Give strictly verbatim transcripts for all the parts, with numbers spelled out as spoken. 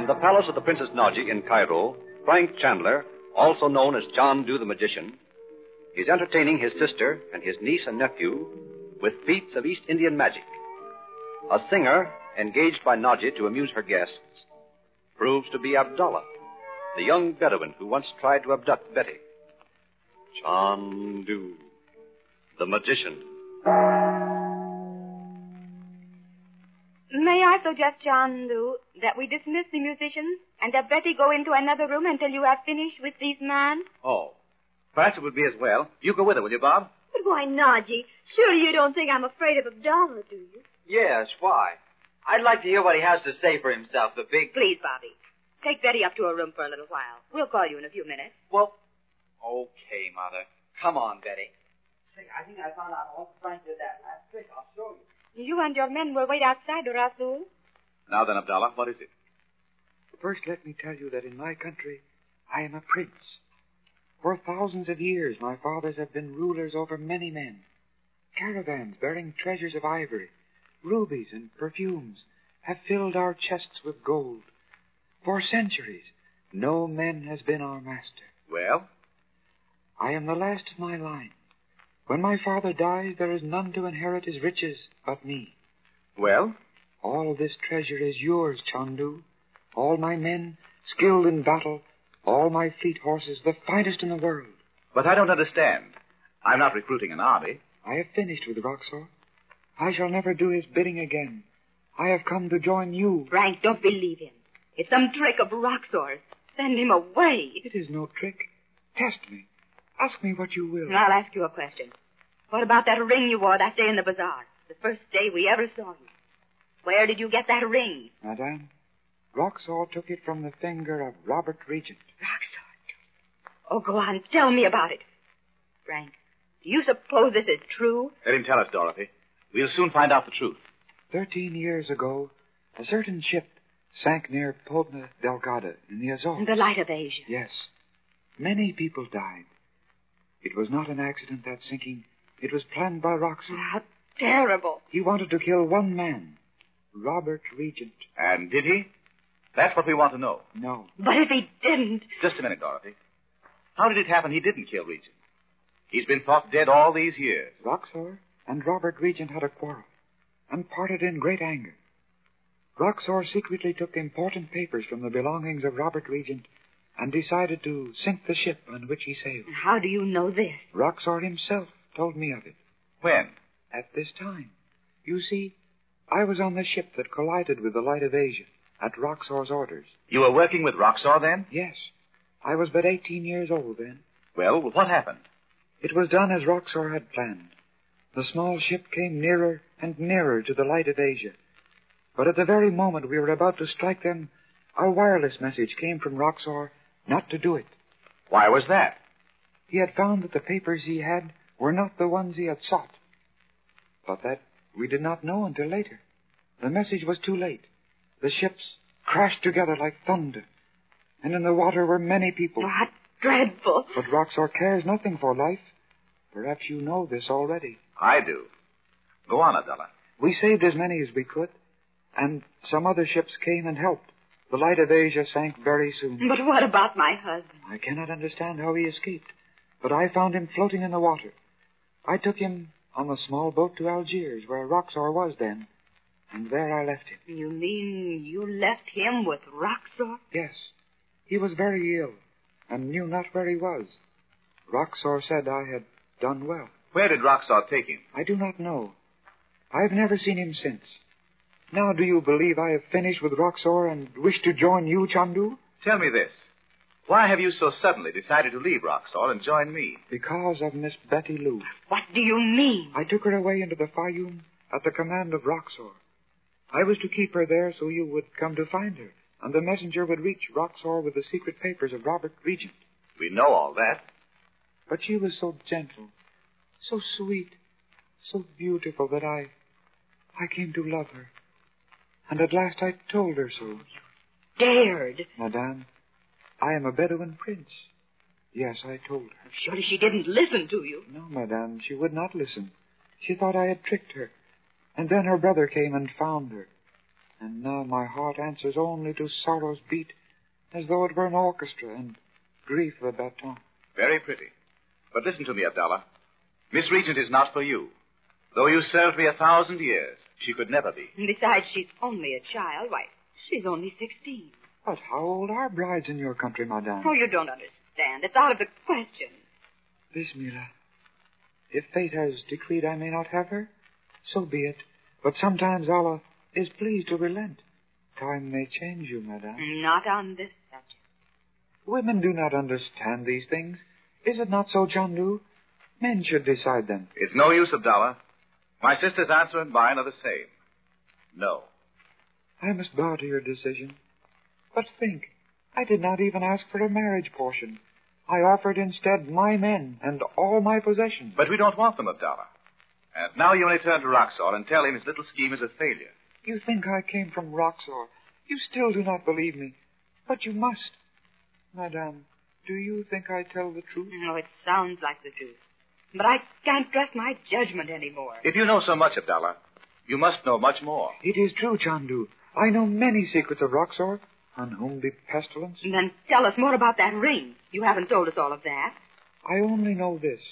the palace of the Princess Naji in Cairo, Frank Chandler, also known as Chandu the Magician, is entertaining his sister and his niece and nephew with feats of East Indian magic. A singer, engaged by Naji to amuse her guests, proves to be Abdallah, the young Bedouin who once tried to abduct Betty. Chandu, the Magician. May I suggest, Chandu, that we dismiss the musicians and that Betty go into another room until you have finished with these men? Oh, perhaps it would be as well. You go with her, will you, Bob? But why, Naji? Surely you don't think I'm afraid of Abdallah, do you? Yes, why? I'd like to hear what he has to say for himself, the big... Please, Bobby. Take Betty up to her room for a little while. We'll call you in a few minutes. Well, okay, Mother. Come on, Betty. Say, I think I found out all Frank did that last trick. I'll show you. You and your men will wait outside, Rasul. Now then, Abdallah, what is it? First, let me tell you that in my country, I am a prince. For thousands of years, my fathers have been rulers over many men. Caravans bearing treasures of ivory, rubies, and perfumes have filled our chests with gold. For centuries, no man has been our master. Well? I am the last of my line. When my father dies, there is none to inherit his riches but me. Well? All this treasure is yours, Chandu. All my men, skilled in battle, all my fleet horses, the finest in the world. But I don't understand. I'm not recruiting an army. I have finished with Roxor. I shall never do his bidding again. I have come to join you. Frank, don't believe him. It's some trick of Roxor's. Send him away. It is no trick. Test me. Ask me what you will. I'll ask you a question. What about that ring you wore that day in the bazaar? The first day we ever saw you. Where did you get that ring? Madame, Roxor took it from the finger of Robert Regent. Roxor? Oh, go on. Tell me about it. Frank, do you suppose this is true? Let him tell us, Dorothy. We'll soon find out the truth. Thirteen years ago, a certain ship sank near Ponta Delgada in the Azores. In the light of Asia. Yes. Many people died. It was not an accident, that sinking. It was planned by Roxor. How terrible. He wanted to kill one man, Robert Regent. And did he? That's what we want to know. No. But if he didn't... Just a minute, Dorothy. How did it happen he didn't kill Regent? He's been thought dead all these years. Roxor and Robert Regent had a quarrel and parted in great anger. Roxor secretly took important papers from the belongings of Robert Regent and decided to sink the ship on which he sailed. How do you know this? Roxor himself told me of it. When? At this time. You see, I was on the ship that collided with the Light of Asia at Roxor's orders. You were working with Roxor then? Yes. I was but eighteen years old then. Well, what happened? It was done as Roxor had planned. The small ship came nearer and nearer to the Light of Asia. But at the very moment we were about to strike them, a wireless message came from Roxor not to do it. Why was that? He had found that the papers he had were not the ones he had sought. But that we did not know until later. The message was too late. The ships crashed together like thunder, and in the water were many people. What dreadful. But Roxor cares nothing for life. Perhaps you know this already. I do. Go on, Abdallah. We saved as many as we could, and some other ships came and helped. The Light of Asia sank very soon. But what about my husband? I cannot understand how he escaped, but I found him floating in the water. I took him on the small boat to Algiers, where Roxor was then, and there I left him. You mean you left him with Roxor? Yes. He was very ill, and knew not where he was. Roxor said I had done well. Where did Roxor take him? I do not know. I have never seen him since. Now do you believe I have finished with Roxor and wish to join you, Chandu? Tell me this. Why have you so suddenly decided to leave Roxor and join me? Because of Miss Betty Lou. What do you mean? I took her away into the Fayum at the command of Roxor. I was to keep her there so you would come to find her, and the messenger would reach Roxor with the secret papers of Robert Regent. We know all that. But she was so gentle, so sweet, so beautiful that I... I came to love her. And at last I told her so. You dared. Madame, I am a Bedouin prince. Yes, I told her. Surely she didn't listen to you. No, Madame, she would not listen. She thought I had tricked her. And then her brother came and found her. And now my heart answers only to sorrow's beat, as though it were an orchestra, and grief the baton. Very pretty. But listen to me, Abdallah. Miss Regent is not for you. Though you served me a thousand years, she could never be. And besides, she's only a child. Why, she's only sixteen. But how old are brides in your country, madame? Oh, you don't understand. It's out of the question. Bismillah. If fate has decreed I may not have her, so be it. But sometimes Allah is pleased to relent. Time may change you, madame. Not on this subject. Women do not understand these things. Is it not so, Chandu? Men should decide them. It's no use, Abdallah. My sister's answer and mine are the same. No. I must bow to your decision. But think, I did not even ask for a marriage portion. I offered instead my men and all my possessions. But we don't want them, Abdallah. And now you only turn to Roxor and tell him his little scheme is a failure. You think I came from Roxor. You still do not believe me. But you must. Madame, do you think I tell the truth? No, it sounds like the truth. But I can't trust my judgment anymore. If you know so much, Abdallah, you must know much more. It is true, Chandu. I know many secrets of Roxor, on whom be pestilence. And then tell us more about that ring. You haven't told us all of that. I only know this.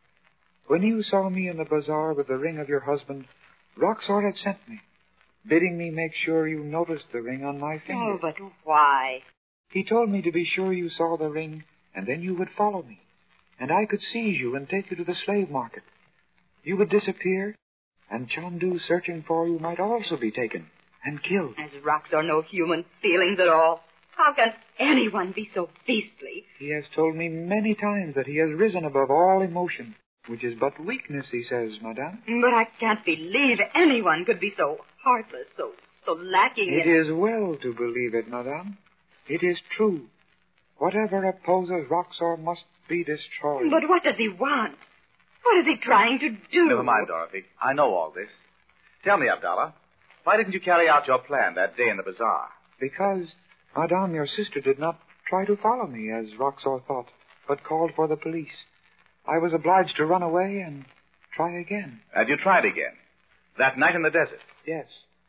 When you saw me in the bazaar with the ring of your husband, Roxor had sent me, bidding me make sure you noticed the ring on my finger. Oh, but why? He told me to be sure you saw the ring, and then you would follow me, and I could seize you and take you to the slave market. You would disappear, and Chandu searching for you might also be taken and killed. Has Roxor no human feelings at all? How can anyone be so beastly? He has told me many times that he has risen above all emotion, which is but weakness, he says, madame. But I can't believe anyone could be so heartless, so so lacking It in... is well to believe it, madame. It is true. Whatever opposes Roxor must be destroyed. But what does he want? What is he trying to do? Never mind, Dorothy. I know all this. Tell me, Abdallah, why didn't you carry out your plan that day in the bazaar? Because, madame, your sister did not try to follow me, as Roxor thought, but called for the police. I was obliged to run away and try again. And you tried again? That night in the desert? Yes.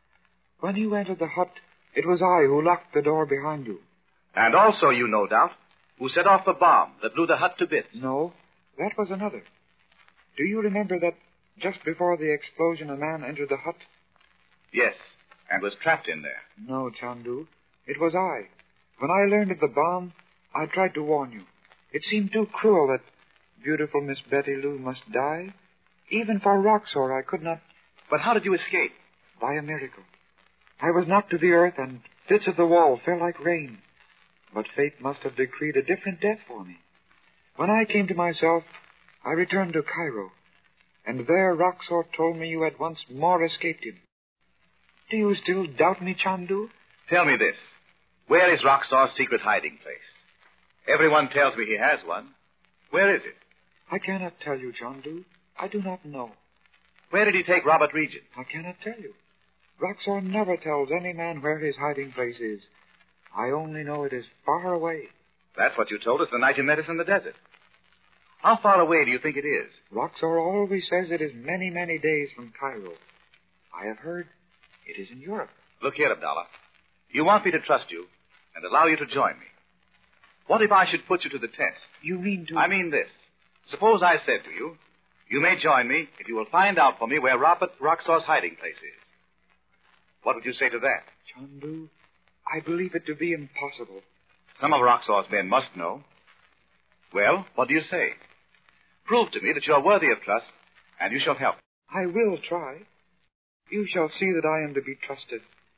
When you entered the hut, it was I who locked the door behind you. And also you, no doubt, who set off the bomb that blew the hut to bits. No, that was another. Do you remember that just before the explosion a man entered the hut? Yes, and was trapped in there. No, Chandu. It was I. When I learned of the bomb, I tried to warn you. It seemed too cruel that beautiful Miss Betty Lou must die. Even for Roxor, I could not... But how did you escape? By a miracle. I was knocked to the earth, and bits of the wall fell like rain. But fate must have decreed a different death for me. When I came to myself, I returned to Cairo, and there Roxor told me you had once more escaped him. Do you still doubt me, Chandu? Tell me this. Where is Roxor's secret hiding place? Everyone tells me he has one. Where is it? I cannot tell you, Chandu. I do not know. Where did he take Robert Regent? I cannot tell you. Roxor never tells any man where his hiding place is. I only know it is far away. That's what you told us the night you met us in the desert. How far away do you think it is? Roxor always says it is many, many days from Cairo. I have heard it is in Europe. Look here, Abdallah. You want me to trust you and allow you to join me. What if I should put you to the test? You mean to... I mean this. Suppose I said to you, you may join me if you will find out for me where Robert Roxor's hiding place is. What would you say to that? Chandu, I believe it to be impossible. Some of Roxor's men must know. Well, what do you say? Prove to me that you are worthy of trust, and you shall help. I will try. You shall see that I am to be trusted.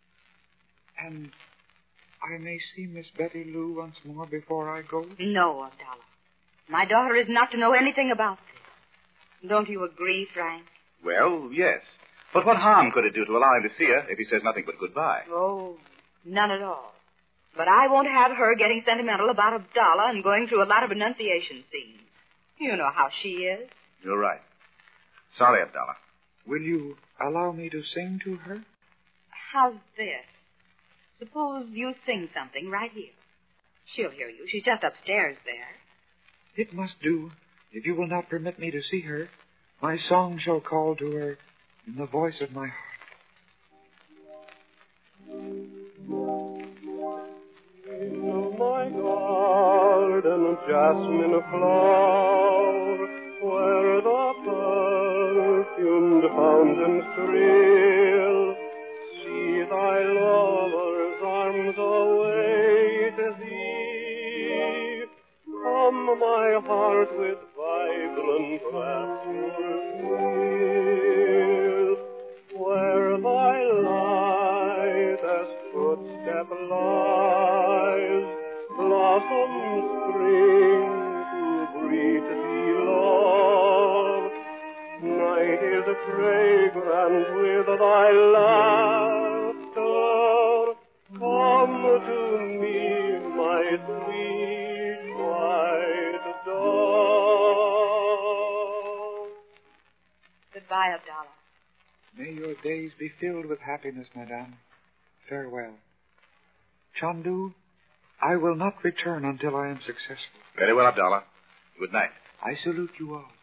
And I may see Miss Betty Lou once more before I go? No, Abdallah. My daughter is not to know anything about this. Don't you agree, Frank? Well, yes. But what harm could it do to allow him to see her if he says nothing but goodbye? Oh, none at all. But I won't have her getting sentimental about Abdallah and going through a lot of renunciation scenes. You know how she is. You're right. Sorry, Abdallah. Will you allow me to sing to her? How's this? Suppose you sing something right here. She'll hear you. She's just upstairs there. It must do. If you will not permit me to see her, my song shall call to her in the voice of my heart. jasmine flower, where the perfumed fountains thrill. See thy lover's arms await thee. Come, my heart, with vibrant rapture fill, where thy lightest footstep lies, blossoms spring to greet thee, love. Night is fragrant with thy laughter. Come to me, my sweet white dove. Goodbye, Abdallah. May your days be filled with happiness, madame. Farewell. Chandu, I will not return until I am successful. Very well, Abdallah. Good night. I salute you all.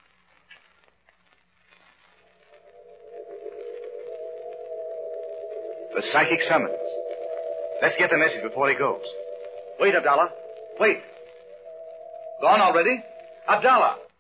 The psychic summons. Let's get the message before he goes. Wait, Abdallah. Wait. Gone already? Abdallah!